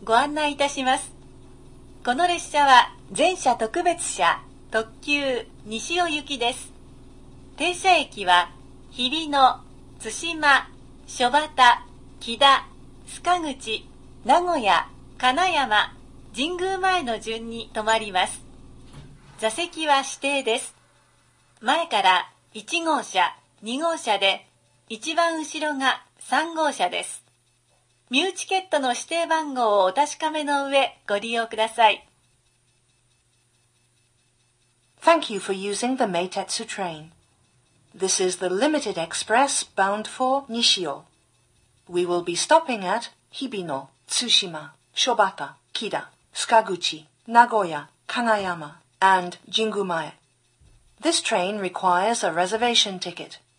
ご案内いたします。この列車は全車特別車特急西尾行きです。停車駅は日比野、津島、所端、木田、須賀口、名古屋、金山、神宮前の順に停まります。座席は指定です。前から1号車、2号車で、一番後ろが3号車です。ミューチケットの指定番号をお確かめの上、ご利用ください。 Thank you for using the Meitetsu train. This is the limited express bound for Nishio. We will be stopping at Hibino, Tsushima, Shobata, Kida, Sukaguchi, Nagoya, Kanayama, and Jingumae. This train requires a reservation ticket.